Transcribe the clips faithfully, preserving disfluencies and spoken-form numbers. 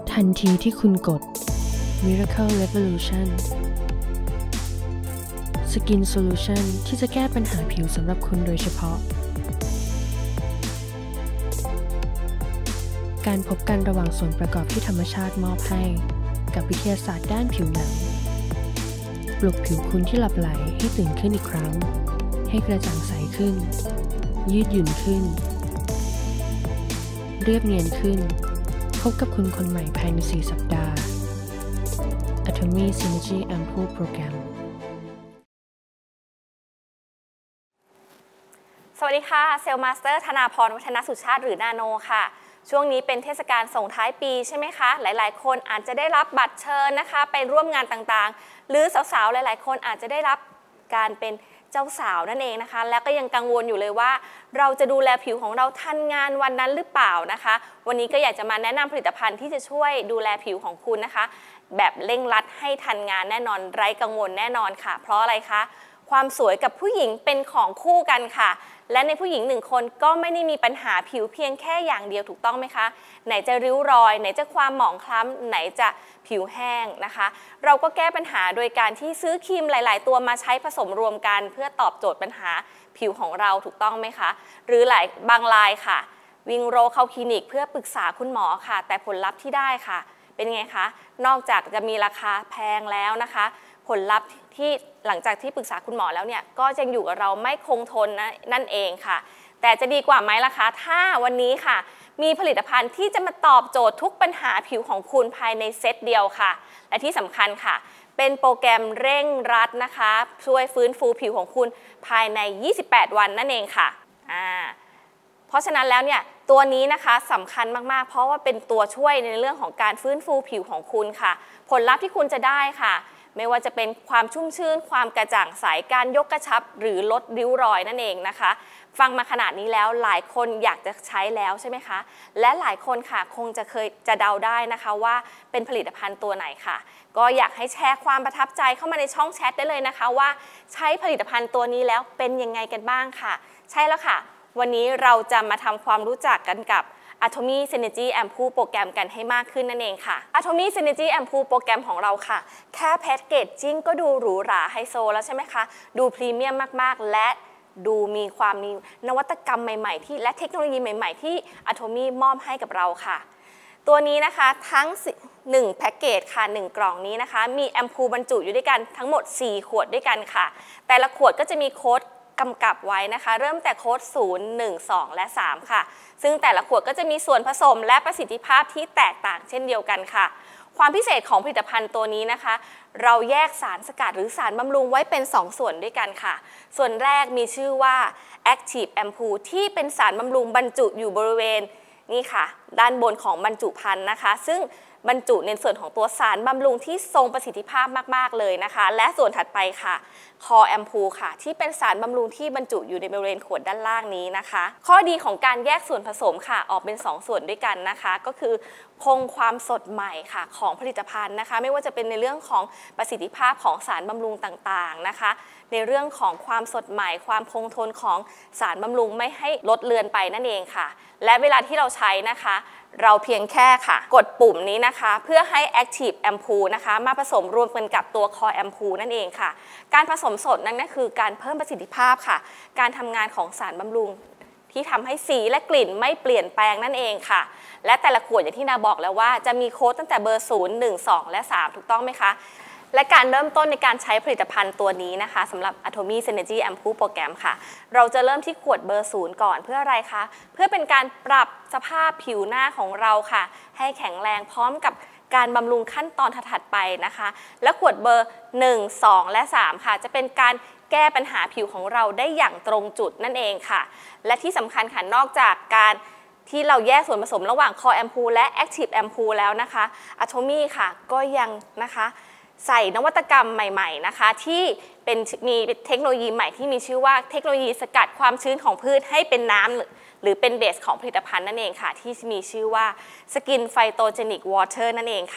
ทันทีที่คุณกด Miracle Revolution Skin Solution ที่จะแก้ปัญหาผิวสำหรับคุณโดยเฉพาะการพบกันระหว่างส่วนประกอบที่ธรรมชาติมอบให้กับวิทยาศาสตร์ด้านผิวหนังปลุกผิวคุณที่หลับไหลให้ตื่นขึ้นอีกครั้งให้กระจ่างใสขึ้นยืดหยุ่นขึ้นเรียบเนียนขึ้นพบกับคุณคนใหม่ภายในสี่สัปดาห์ Atomy Synergy Ampoule Program สวัสดีค่ะเซลล์มาสเตอร์ธนาพรวัฒนสุชาติหรือนาโนค่ะช่วงนี้เป็นเทศกาลส่งท้ายปีใช่ไหมคะหลายๆคนอาจจะได้รับบัตรเชิญนะคะไปร่วมงานต่างๆหรือสาวๆหลายๆคนอาจจะได้รับการเป็นเจ้าสาวนั่นเองนะคะแล้วก็ยังกังวลอยู่เลยว่าเราจะดูแลผิวของเราทันงานวันนั้นหรือเปล่านะคะวันนี้ก็อยากจะมาแนะนำผลิตภัณฑ์ที่จะช่วยดูแลผิวของคุณนะคะแบบเร่งรัดให้ทันงานแน่นอนไร้กังวลแน่นอนค่ะเพราะอะไรคะความสวยกับผู้หญิงเป็นของคู่กันค่ะและในผู้หญิงหนึ่งคนก็ไม่ได้มีปัญหาผิวเพียงแค่อย่างเดียวถูกต้องไหมคะไหนจะริ้วรอยไหนจะความหมองคล้ำไหนจะผิวแห้งนะคะเราก็แก้ปัญหาโดยการที่ซื้อครีมหลายๆตัวมาใช้ผสมรวมกันเพื่อตอบโจทย์ปัญหาผิวของเราถูกต้องไหมคะหรือหลายบางรายค่ะวิ่งโรเข้าคลินิกเพื่อปรึกษาคุณหมอค่ะแต่ผลลัพธ์ที่ได้ค่ะเป็นไงคะนอกจากจะมีราคาแพงแล้วนะคะผลลัพธ์ที่หลังจากที่ปรึกษาคุณหมอแล้วเนี่ยก็ยังอยู่กับเราไม่คงทนนะนั่นเองค่ะแต่จะดีกว่าไหมล่ะคะถ้าวันนี้ค่ะมีผลิตภัณฑ์ที่จะมาตอบโจทย์ทุกปัญหาผิวของคุณภายในเซตเดียวค่ะและที่สำคัญค่ะเป็นโปรแกรมเร่งรัดนะคะช่วยฟื้นฟูผิวของคุณภายในยี่สิบแปดวันนั่นเองค่ะอ่าเพราะฉะนั้นแล้วเนี่ยตัวนี้นะคะสำคัญมากๆเพราะว่าเป็นตัวช่วยในเรื่องของการฟื้นฟูผิวของคุณค่ะผลลัพธ์ที่คุณจะได้ค่ะไม่ว่าจะเป็นความชุ่มชื่นความกระจ่างใสการยกกระชับหรือลดริ้วรอยนั่นเองนะคะฟังมาขนาดนี้แล้วหลายคนอยากจะใช้แล้วใช่ไหมคะและหลายคนค่ะคงจะเคยจะเดาได้นะคะว่าเป็นผลิตภัณฑ์ตัวไหนค่ะก็อยากให้แชร์ความประทับใจเข้ามาในช่องแชทได้เลยนะคะว่าใช้ผลิตภัณฑ์ตัวนี้แล้วเป็นยังไงกันบ้างค่ะใช่แล้วค่ะวันนี้เราจะมาทำความรู้จักกันกับAtomy Synergy Ampoule โปรแกรมกันให้มากขึ้นนั่นเองค่ะ Atomy Synergy Ampoule โปรแกรมของเราค่ะแค่แพ็กเกจจิ้งก็ดูหรูหราไฮโซแล้วใช่ไหมคะดูพรีเมียมมากๆและดูมีความมีนวัตกรรมใหม่ๆที่และเทคโนโลยีใหม่ๆที่ Atomy มอบให้กับเราค่ะตัวนี้นะคะทั้งหนึ่งแพ็กเกจค่ะหนึ่งกล่องนี้นะคะมีแอมพูลบรรจุอยู่ด้วยกันทั้งหมดสี่ขวดด้วยกันค่ะแต่ละขวดก็จะมีโค้ดกำกับไว้นะคะเริ่มแต่โค้ดศูนย์ หนึ่ง สองและสามค่ะซึ่งแต่ละขวดก็จะมีส่วนผสมและประสิทธิภาพที่แตกต่างเช่นเดียวกันค่ะความพิเศษของผลิตภัณฑ์ตัวนี้นะคะเราแยกสารสกัดหรือสารบำรุงไว้เป็นสองส่วนด้วยกันค่ะส่วนแรกมีชื่อว่า Active Ampoule ที่เป็นสารบำรุงบรรจุอยู่บริเวณนี่ค่ะด้านบนของบรรจุภัณฑ์นะคะซึ่งบรรจุในส่วนของตัวสารบำรุงที่ทรงประสิทธิภาพมากๆเลยนะคะและส่วนถัดไปค่ะ Core Ampoule ค่ะที่เป็นสารบำรุงที่บรรจุอยู่ในบริเวณขวดด้านล่างนี้นะคะข้อดีของการแยกส่วนผสมค่ะออกเป็นสองส่วนด้วยกันนะคะก็คือคงความสดใหม่ค่ะของผลิตภัณฑ์นะคะไม่ว่าจะเป็นในเรื่องของประสิทธิภาพของสารบำรุงต่างๆนะคะในเรื่องของความสดใหม่ความคงทนของสารบำรุงไม่ให้ลดเลือนไปนั่นเองค่ะและเวลาที่เราใช้นะคะเราเพียงแค่ค่ะกดปุ่มนี้นะคะเพื่อให้ Active Ampoule นะคะมาผสมรวมกันกับตัว Core Ampoule นั่นเองค่ะการผสมสดนั่นก็คือการเพิ่มประสิทธิภาพค่ะการทำงานของสารบำรุงที่ทำให้สีและกลิ่นไม่เปลี่ยนแปลงนั่นเองค่ะและแต่ละขวดอย่างที่นาบอกแล้วว่าจะมีโค้ดตั้งแต่เบอร์ศูนย์ หนึ่ง สองและสามถูกต้องไหมคะและการเริ่มต้นในการใช้ผลิตภัณฑ์ตัวนี้นะคะสำหรับ Atomy Synergy Ampoule โปรแกรมค่ะเราจะเริ่มที่ขวดเบอร์ศูนย์ก่อนเพื่ออะไรคะเพื่อเป็นการปรับสภาพผิวหน้าของเราค่ะให้แข็งแรงพร้อมกับการบำรุงขั้นตอนถัดๆไปนะคะและขวดเบอร์หนึ่ง สองและสามค่ะจะเป็นการแก้ปัญหาผิวของเราได้อย่างตรงจุดนั่นเองค่ะและที่สำคัญค่ะนอกจากการที่เราแยกส่วนผสมระหว่าง Core Ampoule และ Active Ampoule แล้วนะคะ Atomy ค่ะก็ยังนะคะใส่นวัตกรรมใหม่ๆนะคะที่เป็นมีเทคโนโลยีใหม่ที่มีชื่อว่าเทคโนโลยีสกัดความชื้นของพืชให้เป็นน้ำหรือเป็นเบสของผลิตภัณฑ์นั่นเองค่ะที่มีชื่อว่า Skin Phytogenic Water นั่นเองค่ะ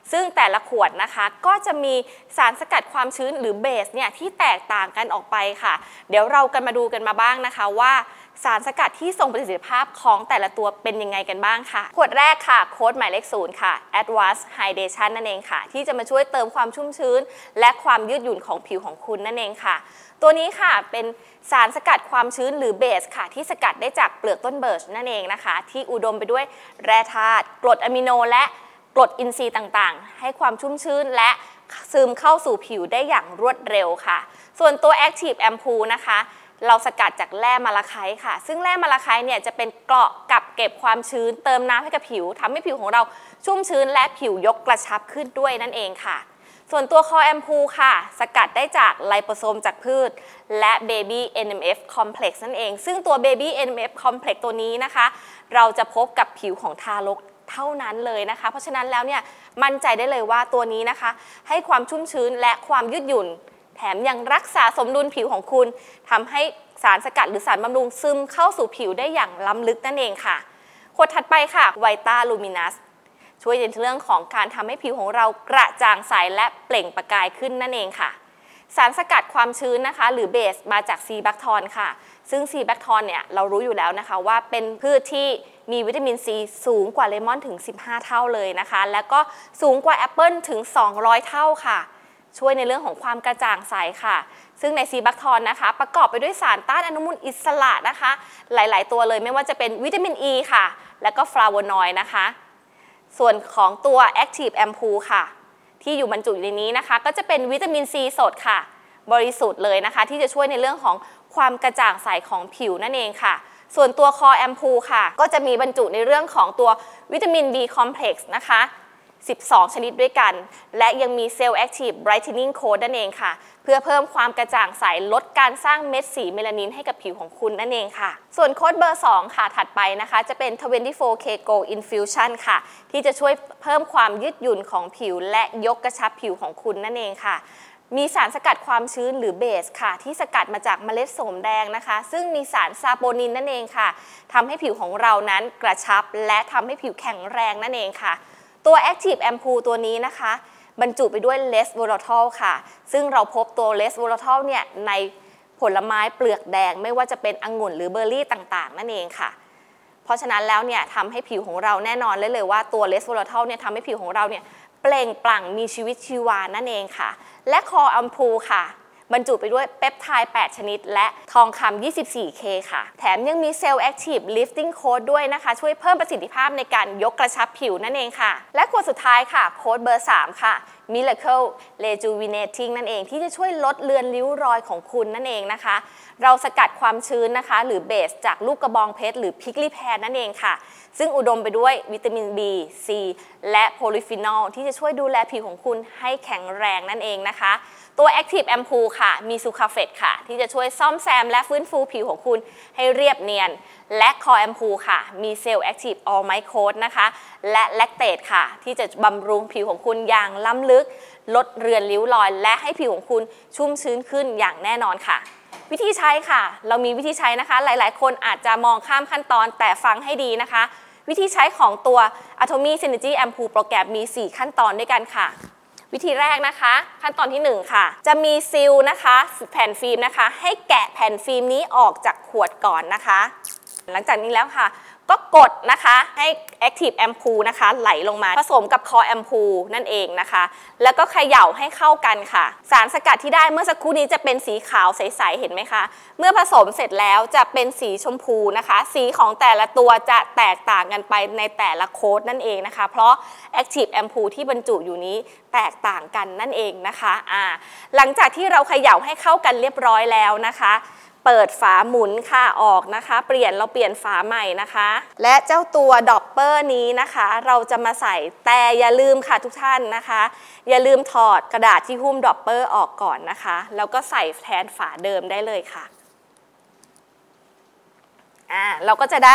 ซึ่งแต่ละขวดนะคะก็จะมีสารสกัดความชื้นหรือเบสเนี่ยที่แตกต่างกันออกไปค่ะเดี๋ยวเรากันมาดูกันมาบ้างนะคะว่าสารสกัดที่ทรงประสิทธิภาพของแต่ละตัวเป็นยังไงกันบ้างค่ะขวดแรกค่ะโค้ดหมายเลขศูนย์ค่ะ Advanced Hydration นั่นเองค่ะที่จะมาช่วยเติมความชุ่มชื้นและความยืดหยุ่นของผิวของคุณนั่นเองค่ะตัวนี้ค่ะเป็นสารสกัดความชื้นหรือเบสค่ะที่สกัดได้จากเปลือกต้นเบิร์ชนั่นเองนะคะที่อุดมไปด้วยแร่ธาตุกรดอะมิโนและกรดอินทรีย์ต่างๆให้ความชุ่มชื้นและซึมเข้าสู่ผิวได้อย่างรวดเร็วค่ะส่วนตัว Active Ampoule นะคะเราสกัดจากแร่มาลาไคต์ค่ะซึ่งแร่มาลาไคต์เนี่ยจะเป็นเกราะกับเก็บความชื้นเติมน้ำให้กับผิวทำให้ผิวของเราชุ่มชื้นและผิวยกกระชับขึ้นด้วยนั่นเองค่ะส่วนตัวคอแอมพูค่ะสกัดได้จากไลโปโซมจากพืชและ Baby เอ็น เอ็ม เอฟ Complex นั่นเองซึ่งตัว Baby เอ็น เอ็ม เอฟ Complex ตัวนี้นะคะเราจะพบกับผิวของทารกเท่านั้นเลยนะคะเพราะฉะนั้นแล้วเนี่ยมั่นใจได้เลยว่าตัวนี้นะคะให้ความชุ่มชื้นและความยืดหยุ่นแถมยังรักษาสมดุลผิวของคุณทำให้สารสกัดหรือสารบำรุงซึมเข้าสู่ผิวได้อย่างล้ำลึกนั่นเองค่ะขวดถัดไปค่ะไวต้าลูมินัสช่วยในเรื่องของการทำให้ผิวของเรากระจ่างใสและเปล่งประกายขึ้นนั่นเองค่ะสารสกัดความชื้นนะคะหรือเบสมาจากซีแบคทอนค่ะซึ่งซีแบคทอนเนี่ยเรารู้อยู่แล้วนะคะว่าเป็นพืชที่มีวิตามินซีสูงกว่าเลมอนถึงสิบห้าเท่าเลยนะคะแล้วก็สูงกว่าแอปเปิลถึงสองร้อยเท่าค่ะช่วยในเรื่องของความกระจ่างใสค่ะซึ่งในซีแบคทอนนะคะประกอบไปด้วยสารต้านอนุมูลอิสระนะคะหลายๆตัวเลยไม่ว่าจะเป็นวิตามินอ e ีค่ะแล้วก็ฟลาโวนอยด์นะคะส่วนของตัว Active Ampoule ค่ะที่อยู่บรรจุอยู่ในนี้นะคะก็จะเป็นวิตามินซีสดค่ะบริสุทธิ์เลยนะคะที่จะช่วยในเรื่องของความกระจ่างใสของผิวนั่นเองค่ะส่วนตัวคอแอมพูค่ะก็จะมีบรรจุในเรื่องของตัววิตามิน B Complex นะคะสิบสองชนิดด้วยกันและยังมี Cell Active Brightening Coat นั่นเองค่ะเพื่อเพิ่มความกระจ่างใสลดการสร้างเม็ดสีเมลานินให้กับผิวของคุณนั่นเองค่ะส่วนโค้ดเบอร์สองค่ะถัดไปนะคะจะเป็น ยี่สิบสี่ เค Gold Infusion ค่ะที่จะช่วยเพิ่มความยืดหยุ่นของผิวและยกกระชับผิวของคุณนั่นเองค่ะมีสารสกัดความชื้นหรือเบสค่ะที่สกัดมาจากเมล็ดโสมแดงนะคะซึ่งมีสารซาโปนินนั่นเองค่ะทำให้ผิวของเรานั้นกระชับและทำให้ผิวแข็งแรงนั่นเองค่ะตัว Active Ampoule ตัวนี้นะคะบรรจุไปด้วยเลสโวลาทอลค่ะซึ่งเราพบตัวเลสโวลาทอลเนี่ยในผลไม้เปลือกแดงไม่ว่าจะเป็นองุ่นหรือเบอร์รี่ต่างๆนั่นเองค่ะเพราะฉะนั้นแล้วเนี่ยทำให้ผิวของเราแน่นอนเลยเลยว่าตัวเลสโวลาทอลเนี่ยทำให้ผิวของเราเนี่ยเปล่งปลั่งมีชีวิตชีวานั่นเองค่ะและคอแอมพูค่ะบรรจุไปด้วยเปปไทด์แปดชนิดและทองคำ ยี่สิบสี่เค ค่ะแถมยังมีเซลล์แอคทีฟลิฟติ้งโค้ดด้วยนะคะช่วยเพิ่มประสิทธิภาพในการยกกระชับผิวนั่นเองค่ะและขวดสุดท้ายค่ะโค้ดเบอร์สามค่ะ Miracle Rejuvenating นั่นเองที่จะช่วยลดเลือนริ้วรอยของคุณนั่นเองนะคะเราสกัดความชื้นนะคะหรือเบสจากลูกกระบองเพชรหรือพิกลี่แพรนั่นเองค่ะซึ่งอุดมไปด้วยวิตามิน B C และโพลีฟีนอลที่จะช่วยดูแลผิวของคุณให้แข็งแรงนั่นเองนะคะตัว Active Ampoule ค่ะมีซูคาเฟตค่ะที่จะช่วยซ่อมแซมและฟื้นฟูผิวของคุณให้เรียบเนียนและคอแอมพูค่ะมีเซลล์แอคทีฟออลไมโคดนะคะและแลคเตตค่ะที่จะบำรุงผิวของคุณอย่างล้ำลึกลดเรือนริ้วรอยและให้ผิวของคุณชุ่มชื้นขึ้นอย่างแน่นอนค่ะวิธีใช้ค่ะเรามีวิธีใช้นะคะหลายๆคนอาจจะมองข้ามขั้นตอนแต่ฟังให้ดีนะคะวิธีใช้ของตัว Atomy Synergy Ampoule โปรแกรมมีสี่ขั้นตอนด้วยกันค่ะวิธีแรกนะคะขั้นตอนที่หนึ่งค่ะจะมีซีลนะคะแผ่นฟิล์มนะคะให้แกะแผ่นฟิล์มนี้ออกจากขวดก่อนนะคะหลังจากนี้แล้วค่ะก็กดนะคะให้ Active Ampoule นะคะไหลลงมาผสมกับคอ Ampoule นั่นเองนะคะแล้วก็เขย่าให้เข้ากันค่ะสารสกัดที่ได้เมื่อสักครู่นี้จะเป็นสีขาวใสๆเห็นไหมคะเมื่อผสมเสร็จแล้วจะเป็นสีชมพูนะคะสีของแต่ละตัวจะแตกต่างกันไปในแต่ละโค้ดนั่นเองนะคะเพราะ Active Ampoule ที่บรรจุอยู่นี้แตกต่างกันนั่นเองนะคะอ่าหลังจากที่เราเขย่าให้เข้ากันเรียบร้อยแล้วนะคะเปิดฝาหมุนค่ะออกนะคะเปลี่ยนเราเปลี่ยนฝาใหม่นะคะและเจ้าตัวดอปเปอร์นี้นะคะเราจะมาใส่แต่อย่าลืมค่ะทุกท่านนะคะอย่าลืมถอดกระดาษที่หุ้มดอปเปอร์ออกก่อนนะคะแล้วก็ใส่แทนฝาเดิมได้เลยค่ะอ่าเราก็จะได้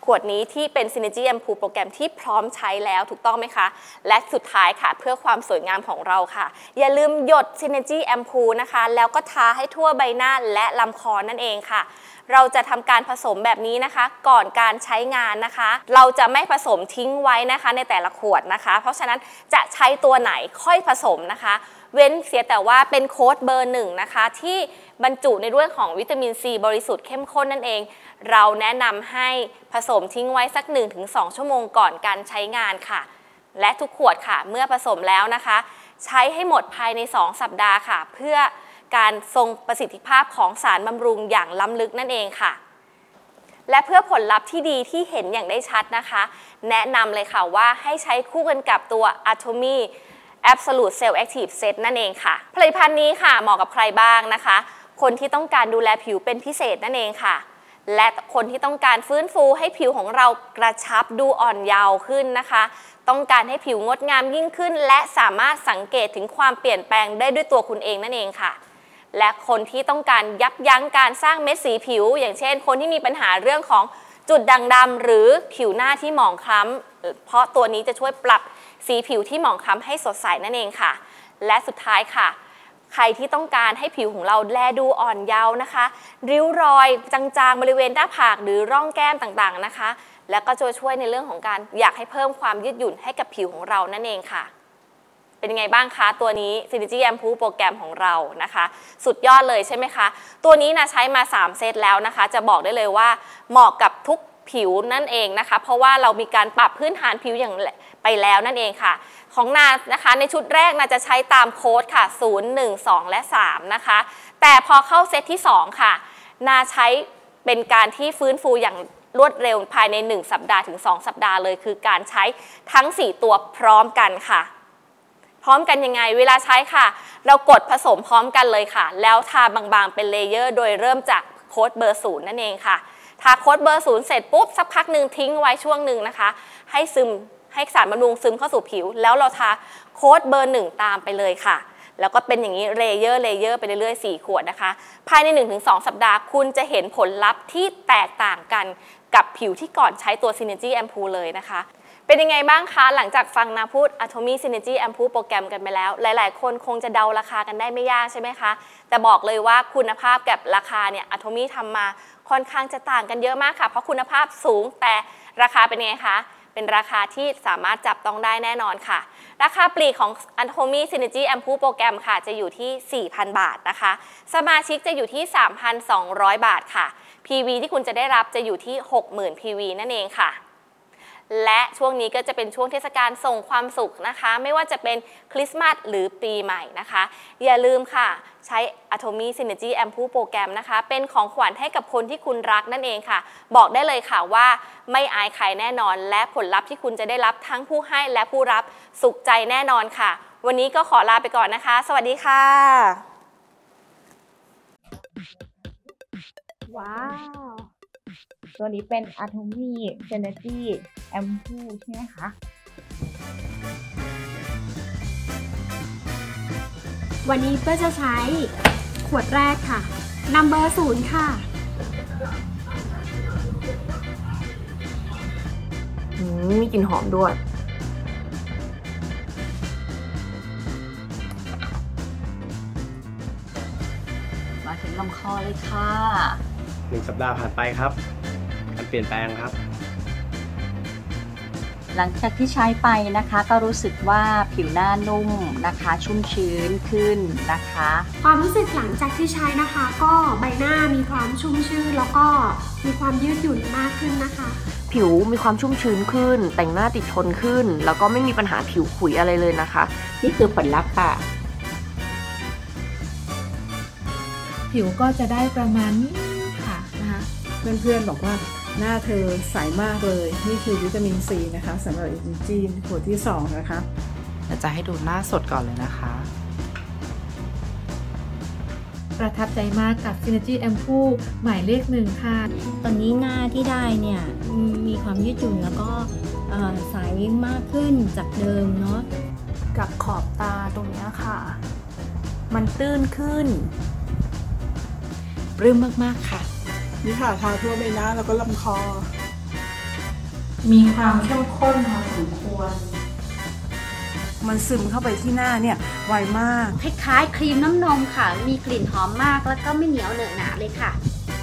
ขวดนี้ที่เป็น Synergy Ampoule โปรแกรมที่พร้อมใช้แล้วถูกต้องไหมคะและสุดท้ายค่ะเพื่อความสวยงามของเราค่ะอย่าลืมหยด Synergy Ampoule นะคะแล้วก็ทาให้ทั่วใบหน้าและลำคอนั่นเองค่ะเราจะทำการผสมแบบนี้นะคะก่อนการใช้งานนะคะเราจะไม่ผสมทิ้งไว้นะคะในแต่ละขวดนะคะเพราะฉะนั้นจะใช้ตัวไหนค่อยผสมนะคะเว้นเสียแต่ว่าเป็นโค้ดเบอร์หนึ่งนะคะที่บรรจุในเรื่องของวิตามินซีบริสุทธิ์เข้มข้นนั่นเองเราแนะนำให้ผสมทิ้งไว้สัก หนึ่งถึงสอง ชั่วโมงก่อนการใช้งานค่ะและทุกขวดค่ะเมื่อผสมแล้วนะคะใช้ให้หมดภายในสองสัปดาห์ค่ะเพื่อการทรงประสิทธิภาพของสารบำรุงอย่างล้ำลึกนั่นเองค่ะและเพื่อผลลัพธ์ที่ดีที่เห็นอย่างได้ชัดนะคะแนะนำเลยค่ะว่าให้ใช้คู่กันกับตัว Atomy Absolute Cell Active Set นั่นเองค่ะผลิตภัณฑ์นี้ค่ะเหมาะกับใครบ้างนะคะคนที่ต้องการดูแลผิวเป็นพิเศษนั่นเองค่ะและคนที่ต้องการฟื้นฟูให้ผิวของเรากระชับดูอ่อนเยาว์ขึ้นนะคะต้องการให้ผิวงดงามยิ่งขึ้นและสามารถสังเกตถึงความเปลี่ยนแปลงได้ด้วยตัวคุณเองนั่นเองค่ะและคนที่ต้องการยับยั้งการสร้างเม็ดสีผิวอย่างเช่นคนที่มีปัญหาเรื่องของจุดด่างดำหรือผิวหน้าที่หมองคล้ำเพราะตัวนี้จะช่วยปรับสีผิวที่หมองคล้ำให้สดใสนั่นเองค่ะและสุดท้ายค่ะใครที่ต้องการให้ผิวของเราแลดูอ่อนเยาว์นะคะริ้วรอยจางๆบริเวณหน้าผากหรือร่องแก้มต่างๆนะคะแล้วก็จะช่วยในเรื่องของการอยากให้เพิ่มความยืดหยุ่นให้กับผิวของเรานั่นเองค่ะเป็นยังไงบ้างคะตัวนี้ Synergy Ampoule โปรแกรมของเรานะคะสุดยอดเลยใช่ไหมคะตัวนี้นะใช้มาสามเซตแล้วนะคะจะบอกได้เลยว่าเหมาะกับทุกผิวนั่นเองนะคะเพราะว่าเรามีการปรับพื้นฐานผิวอย่างไปแล้วนั่นเองค่ะของนานะคะในชุดแรกนาจะใช้ตามโค้ดค่ะศูนย์ หนึ่ง สอง และสามนะคะแต่พอเข้าเซตที่สองค่ะนาใช้เป็นการที่ฟื้นฟูอย่างรวดเร็วภายในหนึ่งสัปดาห์ถึงสองสัปดาห์เลยคือการใช้ทั้งสี่ตัวพร้อมกันค่ะพร้อมกันยังไงเวลาใช้ค่ะเรากดผสมพร้อมกันเลยค่ะแล้วทาบางๆเป็นเลเยอร์โดยเริ่มจากโค้ดเบอร์ศูนย์นั่นเองค่ะทาโค้ดเบอร์ศูนย์เสร็จปุ๊บสักพักหนึ่งทิ้งไว้ช่วงหนึ่งนะคะให้ซึมให้สารบำรุงซึมเข้าสู่ผิวแล้วเราทาโค้ดเบอร์หนึ่งตามไปเลยค่ะแล้วก็เป็นอย่างนี้เลเยอร์เลเยอร์ไปเรื่อยๆสี่ขวดนะคะภายใน หนึ่งถึงสอง สัปดาห์คุณจะเห็นผลลัพธ์ที่แตกต่างกันกับผิวที่ก่อนใช้ตัว Synergy Ampoule เลยนะคะเป็นยังไงบ้างคะหลังจากฟังนาพูด Atomy Synergy Ampoule โปรแกรมกันไปแล้วหลายๆคนคงจะเดาราคากันได้ไม่ยากใช่ไหมคะแต่บอกเลยว่าคุณภาพกับราคาเนี่ย Atomy ทำมาค่อนข้างจะต่างกันเยอะมากค่ะเพราะคุณภาพสูงแต่ราคาเป็นไงคะเป็นราคาที่สามารถจับต้องได้แน่นอนค่ะราคาปลีกของ Atomy Synergy Ampoule โปรแกรมค่ะจะอยู่ที่ สี่พัน บาทนะคะสมาชิกจะอยู่ที่ สามพันสองร้อย บาทค่ะ พี วี ที่คุณจะได้รับจะอยู่ที่ หกหมื่น พี วี นั่นเองค่ะและช่วงนี้ก็จะเป็นช่วงเทศกาลส่งความสุขนะคะไม่ว่าจะเป็นคริสต์มาสหรือปีใหม่นะคะอย่าลืมค่ะใช้ Atomy Synergy Ampoule โปรแกรมนะคะเป็นของขวัญให้กับคนที่คุณรักนั่นเองค่ะบอกได้เลยค่ะว่าไม่อายใครแน่นอนและผลลัพธ์ที่คุณจะได้รับทั้งผู้ให้และผู้รับสุขใจแน่นอนค่ะวันนี้ก็ขอลาไปก่อนนะคะสวัสดีค่ะว้าวตัวนี้เป็น Atomy Synergy Ampoule ใช่ไหมคะวันนี้เพื่อจะใช้ขวดแรกค่ะ Number ศูนย์ค่ะมีกลิ่นหอมด้วยมาถึงลำคอเลยค่ะหนึ่งสัปดาห์ผ่านไปครับการเปลี่ยนแปลงครับหลังจากที่ใช้ไปนะคะก็รู้สึกว่าผิวหน้านุ่มนะคะชุ่มชื้นขึ้นนะคะความรู้สึกหลังจากที่ใช้นะคะก็ใบหน้ามีความชุ่มชื้นแล้วก็มีความยืดหยุ่นมากขึ้นนะคะผิวมีความชุ่มชื้นขึ้นแต่งหน้าติดทนขึ้นแล้วก็ไม่มีปัญหาผิวขุยอะไรเลยนะคะนี่คือผลลัพธ์ค่ะผิวก็จะได้ประมาณนี้ค่ะนะคะเพื่อนๆบอกว่าหน้าเธอใสมากเลยนี่คือวิตามินซีนะคะสำหรับอินจีนขวดที่สองนะคะจะให้ดูหน้าสดก่อนเลยนะคะประทับใจมากกับ Synergy Ampoule หมายเลขหนึ่งค่ะตอนนี้หน้าที่ได้เนี่ยมีความยืดหยุ่นแล้วก็ใสมากขึ้นจากเดิมเนาะกับขอบตาตรงนี้ค่ะมันตื้นขึ้นปลื้มมากๆค่ะนี่ค่ะทาทั่วใบหน้าแล้วก็ลำคอมีความเข้มข้นพอสมควรมันซึมเข้าไปที่หน้าเนี่ยไวมากคล้ายๆครีมน้ำนมค่ะมีกลิ่นหอมมากแล้วก็ไม่เหนียวเหนอะหนะเลยค่ะ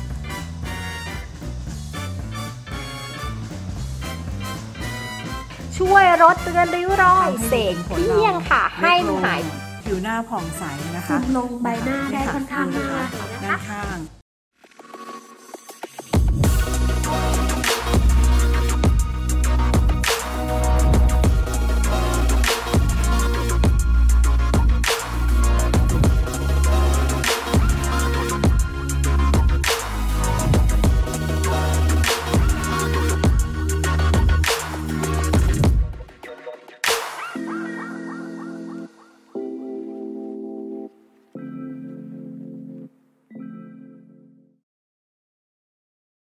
ช่วยลดเตือนริ้วรอยเสกเพียงค่ะให้หายผิวหน้าผ่องใสนะคะลงใบหน้าได้ค่อนข้างมากด้านข้าง